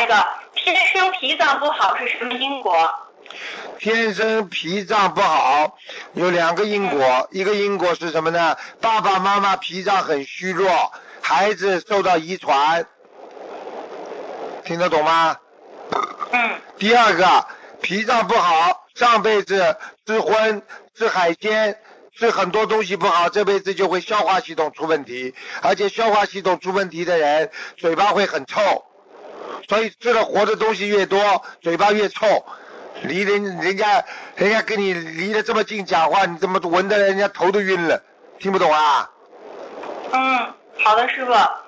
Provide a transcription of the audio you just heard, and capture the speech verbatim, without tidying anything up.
个天生脾脏不好是什么因果？ 天生脾脏不好有两个因果，一个因果是什么呢？爸爸妈妈脾脏很虚弱，孩子受到遗传，听得懂吗？ 嗯。 第二个，脾脏不好，上辈子吃荤、吃海鲜、吃很多东西不好，这辈子就会消化系统出问题，而且消化系统出问题的人，嘴巴会很臭，所以吃了活的东西越多，嘴巴越臭。离人人家人家跟你离得这么近讲话，你怎么闻得人家头都晕了？听不懂啊？ 嗯，好的，师傅。